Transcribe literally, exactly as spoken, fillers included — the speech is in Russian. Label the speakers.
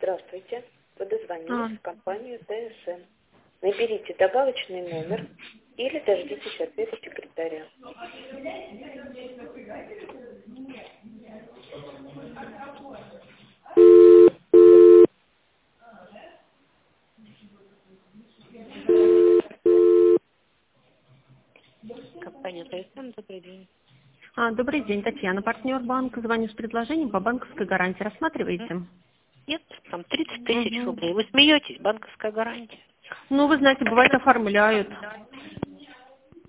Speaker 1: Здравствуйте. Вы дозвонились
Speaker 2: А,
Speaker 1: в компанию ТСН. Наберите добавочный номер или дождитесь ответа секретаря. Компания ТСН, добрый день.
Speaker 2: а, добрый день, Татьяна, партнер банка. Звоню с предложением по банковской гарантии.
Speaker 1: М?
Speaker 2: Рассматриваете?
Speaker 1: Нет, там тридцать тысяч
Speaker 2: Угу.
Speaker 1: рублей. Вы смеетесь, банковская гарантия.
Speaker 2: Ну, вы знаете, бывает оформляют.